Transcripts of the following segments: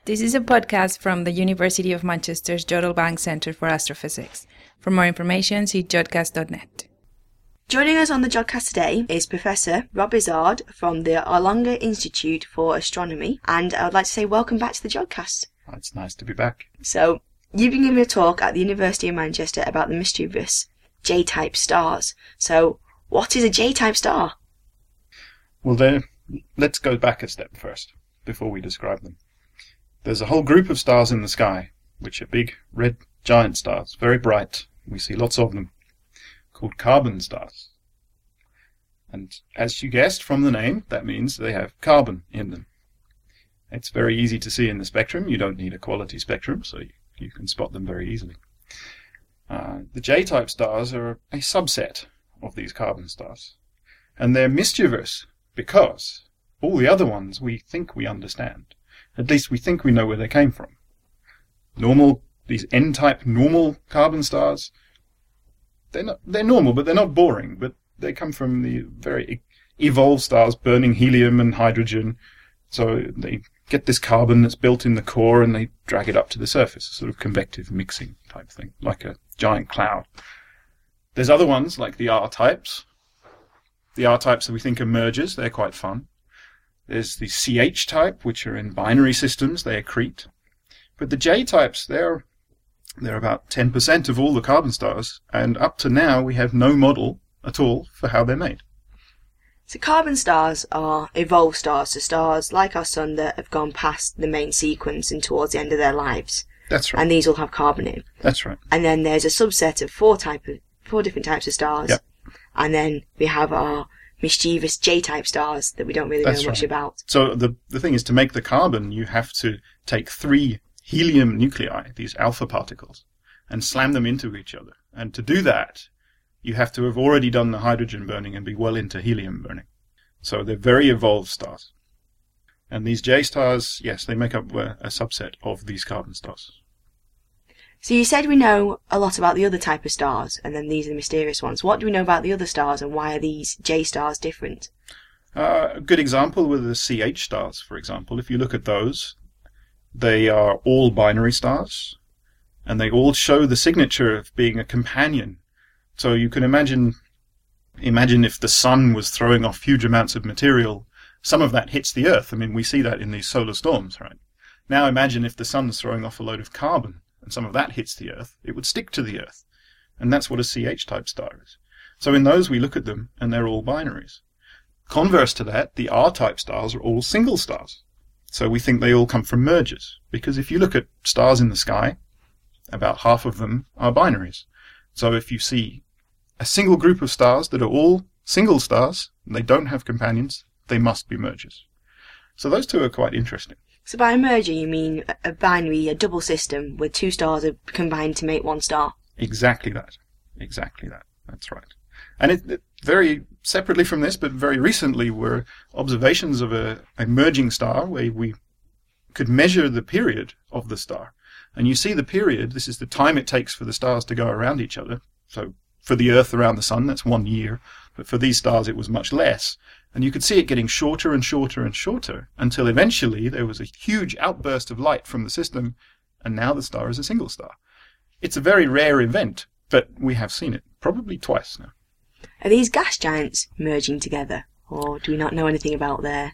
This is a podcast from the University of Manchester's Jodrell Bank Centre for Astrophysics. For more information, see jodcast.net. Joining us on the Jodcast today is Professor Rob Izzard from the Arlanga Institute for Astronomy, and I would like to say welcome back to the Jodcast. It's nice to be back. So, you've been giving a talk at the University of Manchester about the mischievous J-type stars. So, what is a J-type star? Well, let's go back a step first, before we describe them. There's a whole group of stars in the sky, which are big, red, giant stars, very bright. We see lots of them, called carbon stars. And as you guessed from the name, that means they have carbon in them. It's very easy to see in the spectrum. You don't need a quality spectrum, so you can spot them very easily. The J-type stars are a subset of these carbon stars. And they're mischievous because all the other ones we think we understand. At least we think we know where they came from. These N-type normal carbon stars, they're normal, but they're not boring. But they come from the very evolved stars burning helium and hydrogen. So they get this carbon that's built in the core and they drag it up to the surface, a sort of convective mixing type thing, like a giant cloud. There's other ones like the R-types. The R-types that we think are mergers, they're quite fun. There's the CH type, which are in binary systems, they accrete. But the J types, they're about 10% of all the carbon stars, and up to now we have no model at all for how they're made. So carbon stars are evolved stars, so stars like our sun that have gone past the main sequence and towards the end of their lives. That's right. And these all have carbon in. That's right. And then there's a subset of four different types of stars. Yep. And then we have our mischievous J-type stars that we don't really know much about. So the thing is, to make the carbon, you have to take 3 helium nuclei, these alpha particles, and slam them into each other. And to do that, you have to have already done the hydrogen burning and be well into helium burning. So they're very evolved stars. And these J stars, yes, they make up a subset of these carbon stars. So you said we know a lot about the other type of stars, and then these are the mysterious ones. What do we know about the other stars, and why are these J stars different? A good example were the CH stars, for example. If you look at those, they are all binary stars, and they all show the signature of being a companion. So you can imagine if the sun was throwing off huge amounts of material, some of that hits the Earth. I mean, we see that in these solar storms, right? Now imagine if the sun's throwing off a load of carbon, and some of that hits the Earth, it would stick to the Earth. And that's what a CH-type star is. So in those, we look at them, and they're all binaries. Converse to that, the R-type stars are all single stars. So we think they all come from mergers. Because if you look at stars in the sky, about half of them are binaries. So if you see a single group of stars that are all single stars, and they don't have companions, they must be mergers. So those two are quite interesting. So by a merger, you mean a binary, a double system, where 2 stars are combined to make 1 star? Exactly that. Exactly that. That's right. And it very separately from this, but very recently, were observations of a merging star where we could measure the period of the star. And you see the period, this is the time it takes for the stars to go around each other. So for the Earth around the sun, that's 1 year. But for these stars, it was much less. And you could see it getting shorter and shorter and shorter until eventually there was a huge outburst of light from the system, and now the star is a single star. It's a very rare event, but we have seen it probably twice now. Are these gas giants merging together, or do we not know anything about their...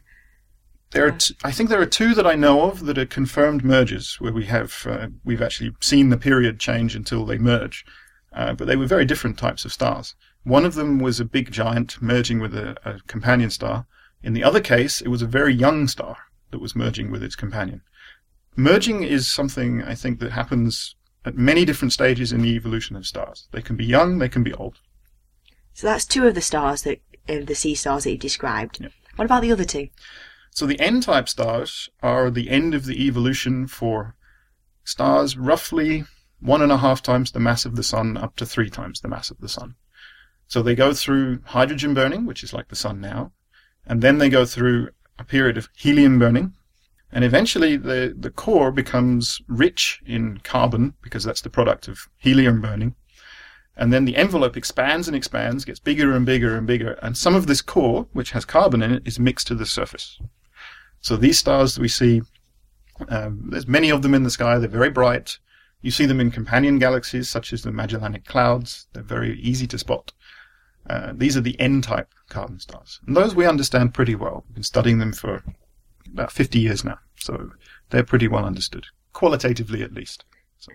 I think there are 2 that I know of that are confirmed mergers, where we've actually seen the period change until they merge. But they were very different types of stars. One of them was a big giant merging with a companion star. In the other case, it was a very young star that was merging with its companion. Merging is something, I think, that happens at many different stages in the evolution of stars. They can be young, they can be old. So that's 2 of the stars, the C stars that you described. Yep. What about the other 2? So the N-type stars are the end of the evolution for stars roughly 1.5 times the mass of the sun up to 3 times the mass of the sun. So they go through hydrogen burning, which is like the sun now, and then they go through a period of helium burning, and eventually the core becomes rich in carbon, because that's the product of helium burning, and then the envelope expands and expands, gets bigger and bigger and bigger, and some of this core, which has carbon in it, is mixed to the surface. So these stars that we see There's many of them in the sky. They're very bright. You see them in companion galaxies, such as the Magellanic Clouds. They're very easy to spot. These are the N-type carbon stars. And those we understand pretty well. We've been studying them for about 50 years now. So they're pretty well understood, qualitatively at least.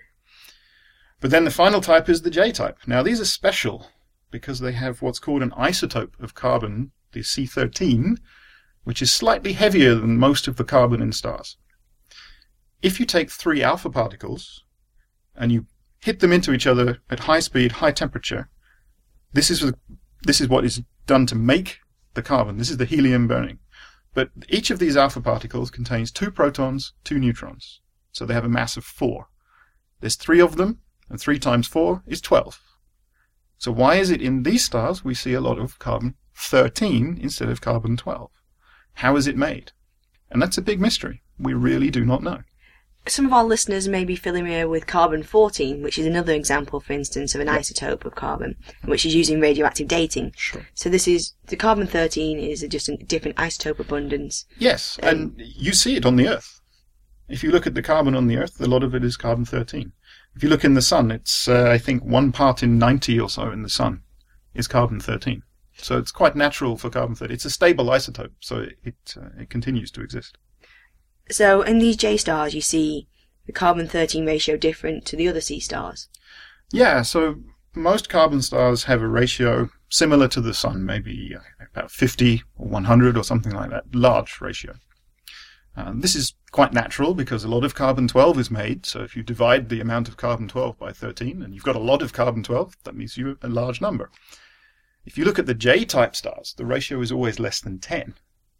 But then the final type is the J-type. Now, these are special because they have what's called an isotope of carbon, the C13, which is slightly heavier than most of the carbon in stars. If you take 3 alpha particles and you hit them into each other at high speed, high temperature, this is what is done to make the carbon. This is the helium burning. But each of these alpha particles contains 2 protons, 2 neutrons. So they have a mass of 4. There's 3 of them, and 3 times 4 is 12. So why is it in these stars we see a lot of carbon-13 instead of carbon-12? How is it made? And that's a big mystery. We really do not know. Some of our listeners may be familiar with carbon-14, which is another example, for instance, of an isotope of carbon, which is using radioactive dating. Sure. So this is, the carbon-13 is just a different isotope abundance. Yes, and you see it on the Earth. If you look at the carbon on the Earth, a lot of it is carbon-13. If you look in the Sun, it's, I think, 1 part in 90 or so in the Sun is carbon-13. So it's quite natural for carbon-13. It's a stable isotope, so it continues to exist. So in these J stars, you see the carbon-13 ratio different to the other C stars. Yeah, so most carbon stars have a ratio similar to the Sun, maybe about 50 or 100 or something like that, large ratio. This is quite natural because a lot of carbon-12 is made, so if you divide the amount of carbon-12 by 13, and you've got a lot of carbon-12, that means you have a large number. If you look at the J-type stars, the ratio is always less than 10,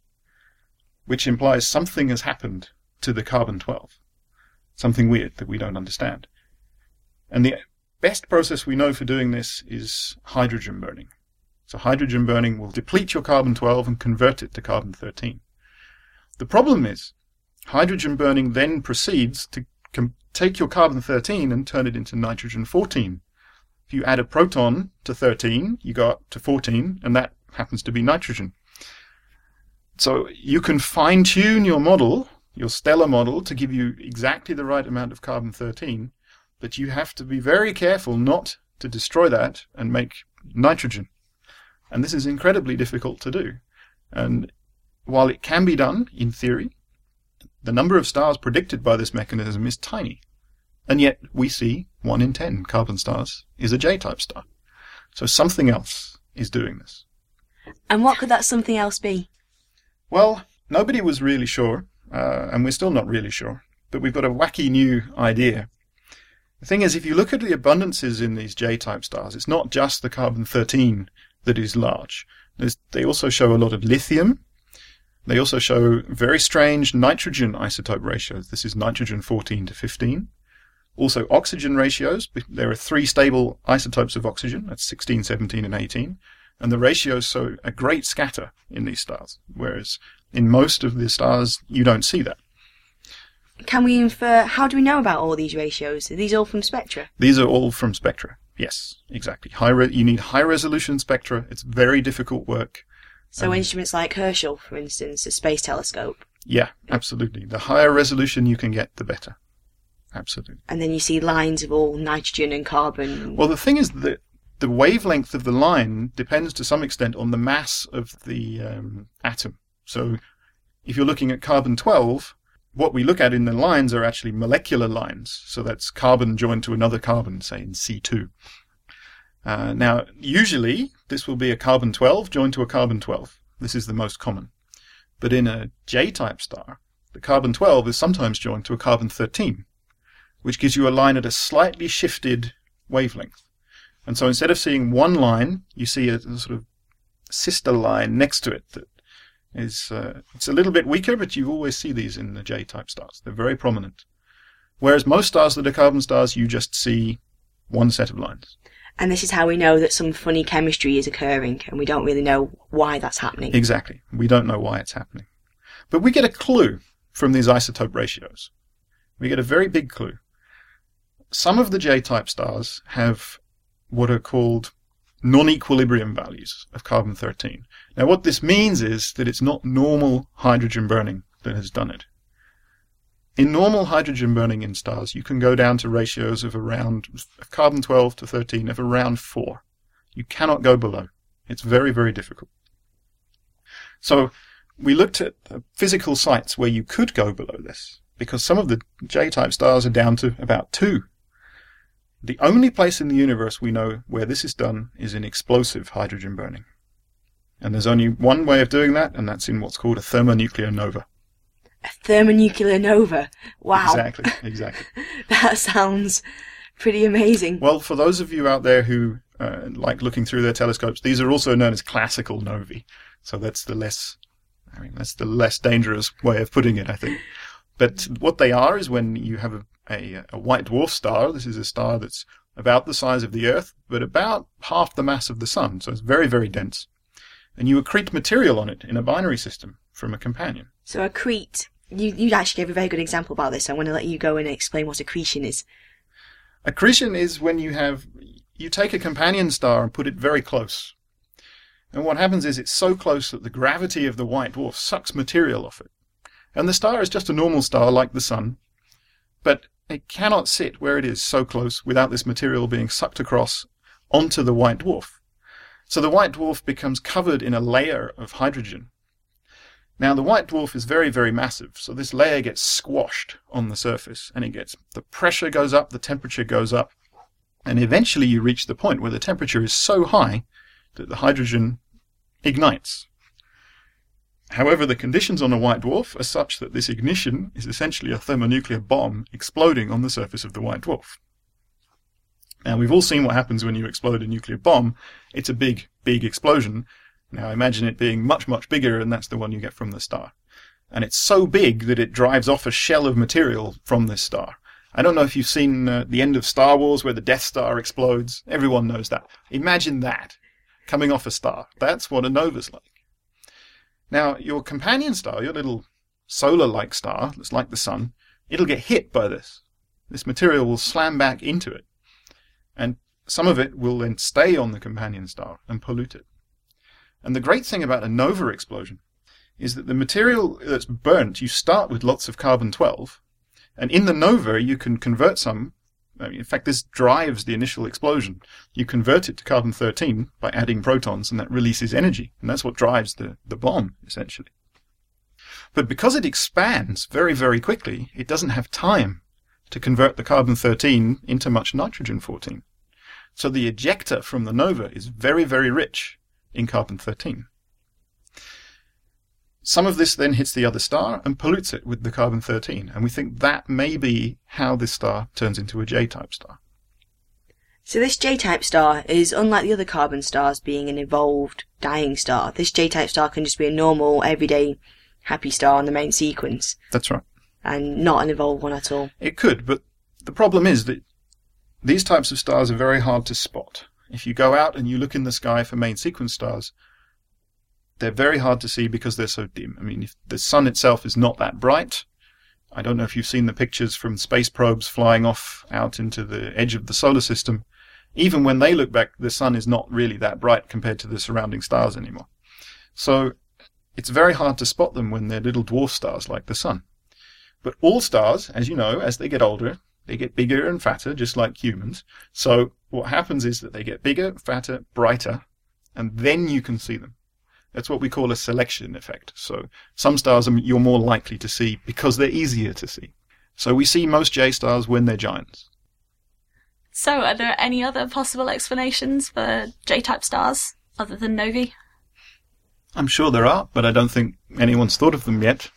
which implies something has happened to the carbon-12, something weird that we don't understand. And the best process we know for doing this is hydrogen burning. So hydrogen burning will deplete your carbon-12 and convert it to carbon-13. The problem is, hydrogen burning then proceeds to take your carbon-13 and turn it into nitrogen-14. If you add a proton to 13, you go up to 14, and that happens to be nitrogen. So you can fine-tune your model, your stellar model, to give you exactly the right amount of carbon-13, but you have to be very careful not to destroy that and make nitrogen. And this is incredibly difficult to do. And while it can be done, in theory, the number of stars predicted by this mechanism is tiny. And yet we see 1 in 10 carbon stars is a J-type star. So something else is doing this. And what could that something else be? Well, nobody was really sure, and we're still not really sure, but we've got a wacky new idea. The thing is, if you look at the abundances in these J-type stars, it's not just the carbon-13 that is large. They also show a lot of lithium. They also show very strange nitrogen isotope ratios. This is nitrogen-14 to 15. Also oxygen ratios. There are 3 stable isotopes of oxygen. That's 16, 17, and 18. And the ratios show a great scatter in these stars, whereas in most of the stars, you don't see that. Can we infer, how do we know about all these ratios? Are these all from spectra? These are all from spectra. Yes, exactly. You need high-resolution spectra. It's very difficult work. So instruments like Herschel, for instance, a space telescope. Yeah, absolutely. The higher resolution you can get, the better. Absolutely. And then you see lines of all nitrogen and carbon. Well, the thing is that the wavelength of the line depends to some extent on the mass of the atom. So if you're looking at carbon-12, what we look at in the lines are actually molecular lines. So that's carbon joined to another carbon, say in C2. Now, usually, this will be a carbon-12 joined to a carbon-12. This is the most common. But in a J-type star, the carbon-12 is sometimes joined to a carbon-13, which gives you a line at a slightly shifted wavelength. And so instead of seeing one line, you see a sort of sister line next to it that is, it's a little bit weaker, but you always see these in the J-type stars. They're very prominent. Whereas most stars that are carbon stars, you just see one set of lines. And this is how we know that some funny chemistry is occurring, and we don't really know why that's happening. Exactly. We don't know why it's happening. But we get a clue from these isotope ratios. We get a very big clue. Some of the J-type stars have what are called non-equilibrium values of carbon-13. Now, what this means is that it's not normal hydrogen burning that has done it. in normal hydrogen burning in stars, you can go down to ratios of carbon-12 to 13 of around 4. You cannot go below. It's very, very difficult. So we looked at physical sites where you could go below this, because some of the J-type stars are down to about 2. The only place in the universe we know where this is done is in explosive hydrogen burning. And there's only one way of doing that, and that's in what's called a thermonuclear nova. A thermonuclear nova? Wow. Exactly. That sounds pretty amazing. Well, for those of you out there who like looking through their telescopes, these are also known as classical novae. So that's the less dangerous way of putting it, I think. But what they are is when you have a white dwarf star. This is a star that's about the size of the Earth, but about half the mass of the Sun. So it's very, very dense. And you accrete material on it in a binary system from a companion. So accrete, you actually gave a very good example about this. So I'm going to let you go and explain what accretion is. Accretion is when you take a companion star and put it very close. And what happens is it's so close that the gravity of the white dwarf sucks material off it. And the star is just a normal star like the Sun, but it cannot sit where it is so close without this material being sucked across onto the white dwarf. So the white dwarf becomes covered in a layer of hydrogen. Now the white dwarf is very, very massive, so this layer gets squashed on the surface, and the pressure goes up, the temperature goes up, and eventually you reach the point where the temperature is so high that the hydrogen ignites. However, the conditions on a white dwarf are such that this ignition is essentially a thermonuclear bomb exploding on the surface of the white dwarf. Now, we've all seen what happens when you explode a nuclear bomb. It's a big, big explosion. Now, imagine it being much, much bigger, and that's the one you get from the star. And it's so big that it drives off a shell of material from this star. I don't know if you've seen the end of Star Wars where the Death Star explodes. Everyone knows that. Imagine that coming off a star. That's what a nova's like. Now, your companion star, your little solar-like star that's like the Sun, it'll get hit by this. This material will slam back into it. And some of it will then stay on the companion star and pollute it. And the great thing about a nova explosion is that the material that's burnt, you start with lots of carbon-12, and in the nova you can convert some. In fact, this drives the initial explosion. You convert it to carbon-13 by adding protons, and that releases energy. And that's what drives the bomb, essentially. But because it expands very, very quickly, it doesn't have time to convert the carbon-13 into much nitrogen-14. So the ejector from the nova is very, very rich in carbon-13. Some of this then hits the other star and pollutes it with the carbon-13, and we think that may be how this star turns into a J-type star. So this J-type star is unlike the other carbon stars being an evolved, dying star. This J-type star can just be a normal, everyday, happy star on the main sequence. That's right. And not an evolved one at all. It could, but the problem is that these types of stars are very hard to spot. If you go out and you look in the sky for main sequence stars, they're very hard to see because they're so dim. I mean, if the Sun itself is not that bright, I don't know if you've seen the pictures from space probes flying off out into the edge of the solar system. Even when they look back, the Sun is not really that bright compared to the surrounding stars anymore. So it's very hard to spot them when they're little dwarf stars like the Sun. But all stars, as you know, as they get older, they get bigger and fatter, just like humans. So what happens is that they get bigger, fatter, brighter, and then you can see them. That's what we call a selection effect. So some stars you're more likely to see because they're easier to see. So we see most J stars when they're giants. So are there any other possible explanations for J-type stars other than novae? I'm sure there are, but I don't think anyone's thought of them yet.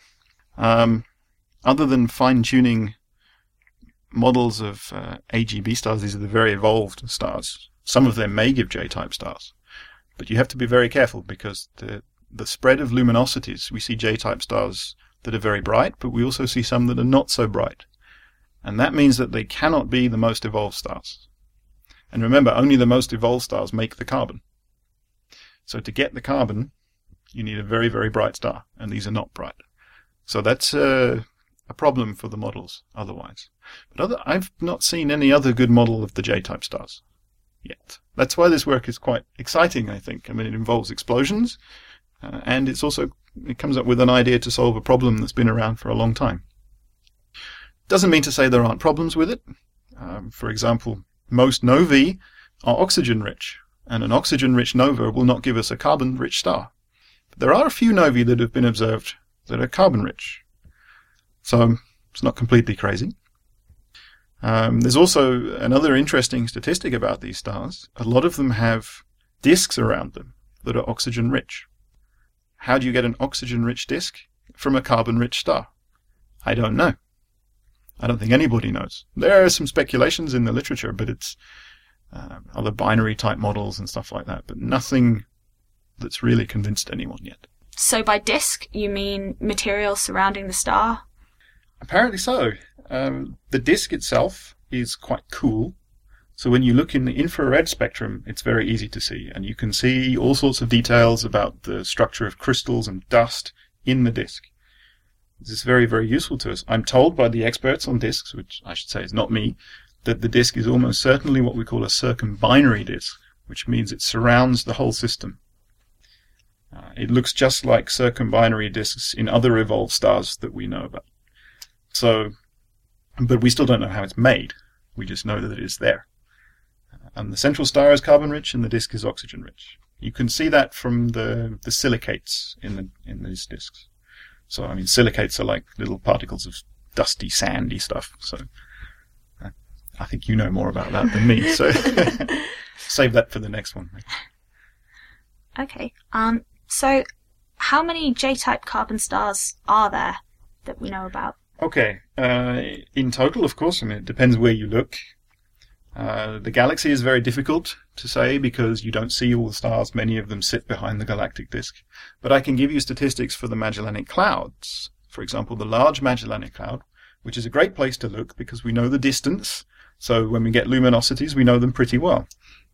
Other than fine-tuning models of AGB stars, these are the very evolved stars. Some of them may give J-type stars. But you have to be very careful because the spread of luminosities, we see J-type stars that are very bright, but we also see some that are not so bright. And that means that they cannot be the most evolved stars. And remember, only the most evolved stars make the carbon. So to get the carbon, you need a very, very bright star, and these are not bright. So that's a problem for the models otherwise. But I've not seen any other good model of the J-type stars yet. That's why this work is quite exciting, I think. I mean, it involves explosions, and it comes up with an idea to solve a problem that's been around for a long time. Doesn't mean to say there aren't problems with it. For example, most novae are oxygen-rich, and an oxygen-rich nova will not give us a carbon-rich star. But there are a few novae that have been observed that are carbon-rich. So it's not completely crazy. There's also another interesting statistic about these stars. A lot of them have disks around them that are oxygen-rich. How do you get an oxygen-rich disk from a carbon-rich star? I don't know. I don't think anybody knows. There are some speculations in the literature, but it's other binary-type models and stuff like that, but nothing that's really convinced anyone yet. So by disk, you mean material surrounding the star? Apparently so. The disk itself is quite cool. So when you look in the infrared spectrum, it's very easy to see. And you can see all sorts of details about the structure of crystals and dust in the disk. This is very, very useful to us. I'm told by the experts on disks, which I should say is not me, that the disk is almost certainly what we call a circumbinary disk, which means it surrounds the whole system. It looks just like circumbinary disks in other evolved stars that we know about. So, but we still don't know how it's made. We just know that it is there. And the central star is carbon-rich and the disk is oxygen-rich. You can see that from the silicates in these disks. So, I mean, silicates are like little particles of dusty, sandy stuff. So, I think you know more about that than me. So, save that for the next one. Okay. So, how many J-type carbon stars are there that we know about? Okay. In total, of course, I mean, it depends where you look. The galaxy is very difficult to say because you don't see all the stars. Many of them sit behind the galactic disk. But I can give you statistics for the Magellanic Clouds. For example, the Large Magellanic Cloud, which is a great place to look because we know the distance. So when we get luminosities, we know them pretty well.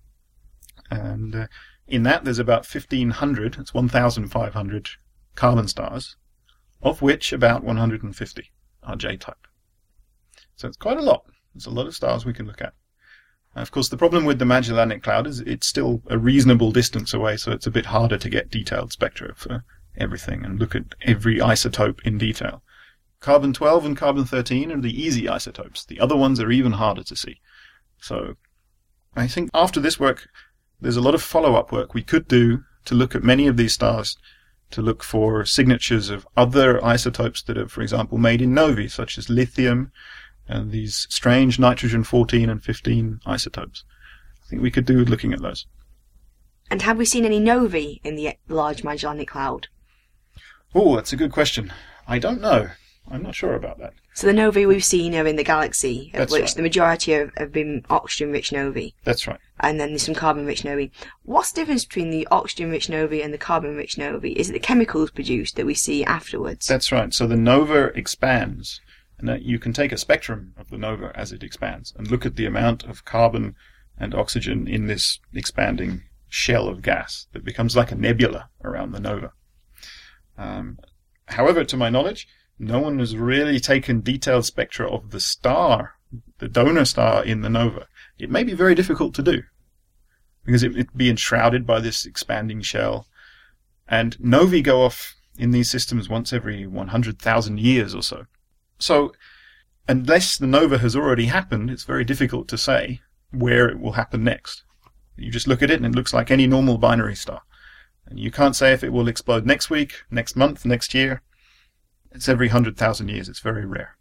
And in that, there's about 1,500, it's 1,500 carbon stars, of which about 150 are J-type. So it's quite a lot. There's a lot of stars we can look at. Of course, the problem with the Magellanic Cloud is it's still a reasonable distance away, so it's a bit harder to get detailed spectra for everything and look at every isotope in detail. Carbon-12 and carbon-13 are the easy isotopes. The other ones are even harder to see. So I think after this work, there's a lot of follow-up work we could do to look at many of these stars, to look for signatures of other isotopes that are, for example, made in novae, such as lithium, and these strange nitrogen-14 and 15 isotopes. I think we could do with looking at those. And have we seen any novae in the Large Magellanic Cloud? Oh, that's a good question. I don't know. I'm not sure about that. So the novae we've seen are in the galaxy, of That's which right. the majority have been oxygen-rich novae. That's right. And then there's some carbon-rich novae. What's the difference between the oxygen-rich novae and the carbon-rich novae? Is it the chemicals produced that we see afterwards? That's right. So the nova expands, and you can take a spectrum of the nova as it expands and look at the amount of carbon and oxygen in this expanding shell of gas that becomes like a nebula around the nova. However, to my knowledge, no one has really taken detailed spectra of the star, the donor star in the nova. It may be very difficult to do because it'd be enshrouded by this expanding shell. And novae go off in these systems once every 100,000 years or so. So unless the nova has already happened, it's very difficult to say where it will happen next. You just look at it and it looks like any normal binary star. And you can't say if it will explode next week, next month, next year. It's every 100,000 years. It's very rare.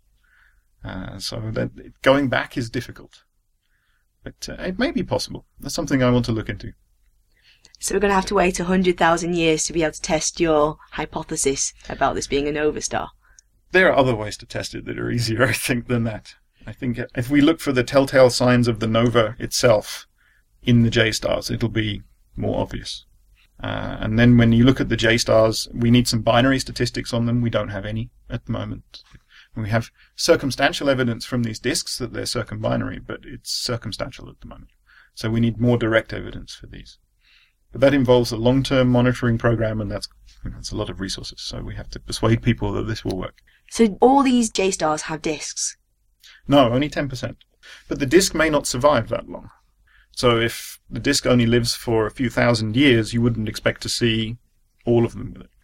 So that going back is difficult. But it may be possible. That's something I want to look into. So we're going to have to wait 100,000 years to be able to test your hypothesis about this being a nova star. There are other ways to test it that are easier, I think, than that. I think if we look for the telltale signs of the nova itself in the J stars, it'll be more obvious. And then when you look at the J stars, we need some binary statistics on them. We don't have any at the moment. We have circumstantial evidence from these disks that they're circumbinary, but it's circumstantial at the moment. So we need more direct evidence for these. But that involves a long-term monitoring program, and that's a lot of resources. So we have to persuade people that this will work. So all these J stars have disks? No, only 10%. But the disk may not survive that long. So if the disk only lives for a few thousand years, you wouldn't expect to see all of them with it.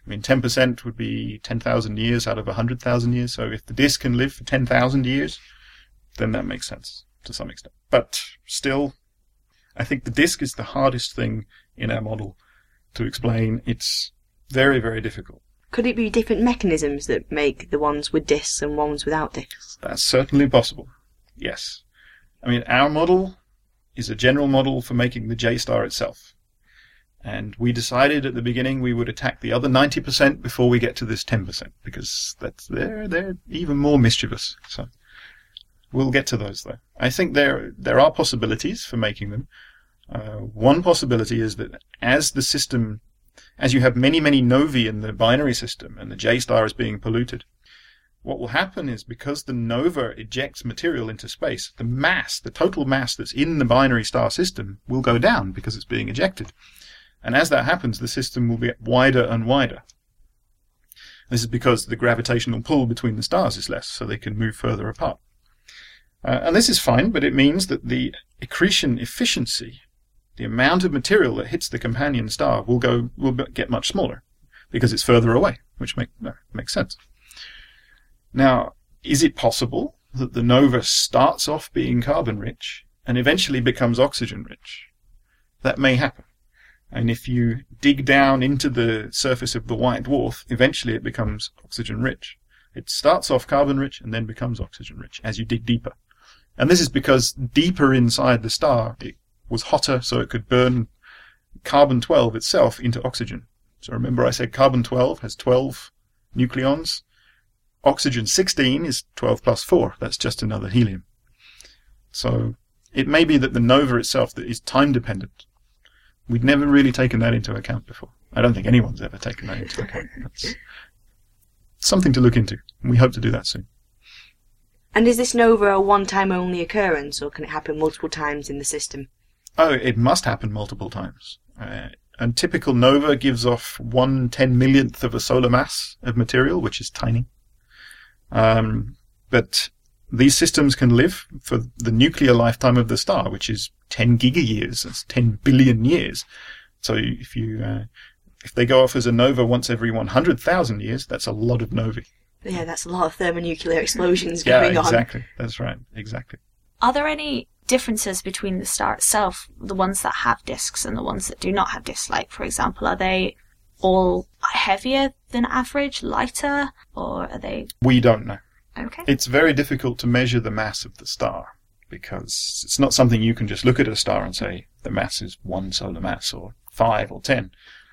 I mean, 10% would be 10,000 years out of 100,000 years. So if the disk can live for 10,000 years, then that makes sense to some extent. But still, I think the disk is the hardest thing in our model to explain. It's very, very difficult. Could it be different mechanisms that make the ones with disks and ones without disks? That's certainly possible. Yes. I mean, our model is a general model for making the J-star itself. And we decided at the beginning we would attack the other 90% before we get to this 10%, because they're even more mischievous. So we'll get to those, though. I think there are possibilities for making them. One possibility is that as you have many, many novae in the binary system and the J-star is being polluted, what will happen is, because the nova ejects material into space, the total mass that's in the binary star system will go down because it's being ejected. And as that happens, the system will get wider and wider. This is because the gravitational pull between the stars is less, so they can move further apart. And this is fine, but it means that the accretion efficiency, the amount of material that hits the companion star, will get much smaller because it's further away, which makes sense. Now, is it possible that the nova starts off being carbon-rich and eventually becomes oxygen-rich? That may happen. And if you dig down into the surface of the white dwarf, eventually it becomes oxygen-rich. It starts off carbon-rich and then becomes oxygen-rich as you dig deeper. And this is because deeper inside the star, it was hotter, so it could burn carbon-12 itself into oxygen. So remember I said carbon-12 has 12 nucleons. Oxygen-16 is 12 plus 4. That's just another helium. So it may be that the nova itself that is time-dependent. We'd never really taken that into account before. I don't think anyone's ever taken that into account. That's something to look into. We hope to do that soon. And is this nova a one-time only occurrence, or can it happen multiple times in the system? Oh, it must happen multiple times. A typical nova gives off 1/10,000,000th of a solar mass of material, which is tiny. But these systems can live for the nuclear lifetime of the star, which is 10 gigayears. That's 10 billion years. So if they go off as a nova once every 100,000 years, that's a lot of novae. Yeah, that's a lot of thermonuclear explosions going on. Yeah, exactly. That's right. Exactly. Are there any differences between the star itself, the ones that have disks and the ones that do not have disks? Like, for example, are they all heavier than average, lighter, or are they... We don't know. Okay. It's very difficult to measure the mass of the star because it's not something you can just look at a star and say the mass is 1 solar mass or 5 or 10.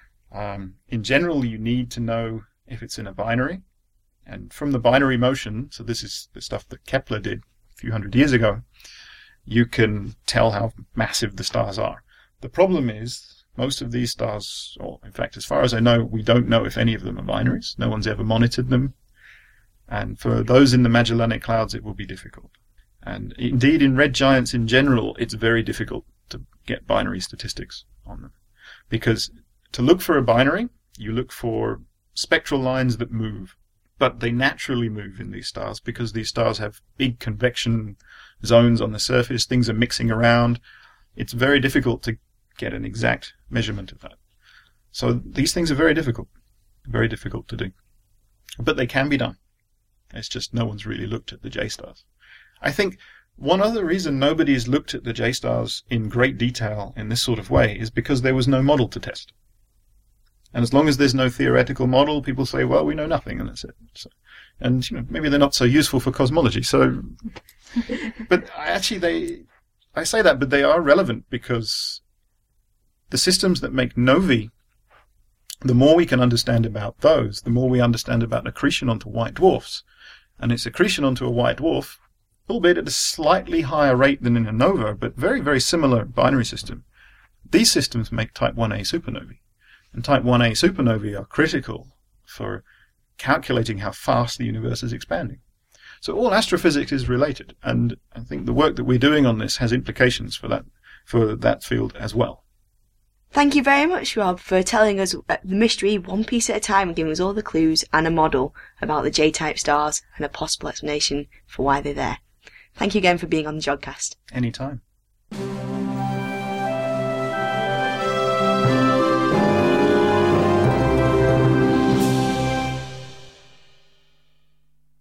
In general, you need to know if it's in a binary. And from the binary motion, so this is the stuff that Kepler did a few hundred years ago, you can tell how massive the stars are. The problem is most of these stars, or in fact, as far as I know, we don't know if any of them are binaries. No one's ever monitored them. And for those in the Magellanic Clouds, it will be difficult. And indeed, in red giants in general, it's very difficult to get binary statistics on them. Because to look for a binary, you look for spectral lines that move. But they naturally move in these stars because these stars have big convection zones on the surface. Things are mixing around. It's very difficult to get an exact measurement of that. So these things are very difficult to do. But they can be done. It's just no one's really looked at the J-stars. I think one other reason nobody's looked at the J-stars in great detail in this sort of way is because there was no model to test. And as long as there's no theoretical model, people say, well, we know nothing, and that's it. So, and maybe they're not so useful for cosmology. So, but actually I say that, but they are relevant because the systems that make novae, the more we can understand about those, the more we understand about accretion onto white dwarfs. And it's accretion onto a white dwarf, albeit at a slightly higher rate than in a nova, but very, very similar binary system. These systems make type 1a supernovae. And type 1a supernovae are critical for calculating how fast the universe is expanding. So all astrophysics is related, and I think the work that we're doing on this has implications for that field as well. Thank you very much, Rob, for telling us the mystery one piece at a time and giving us all the clues and a model about the J-type stars and a possible explanation for why they're there. Thank you again for being on the Jodcast. Anytime.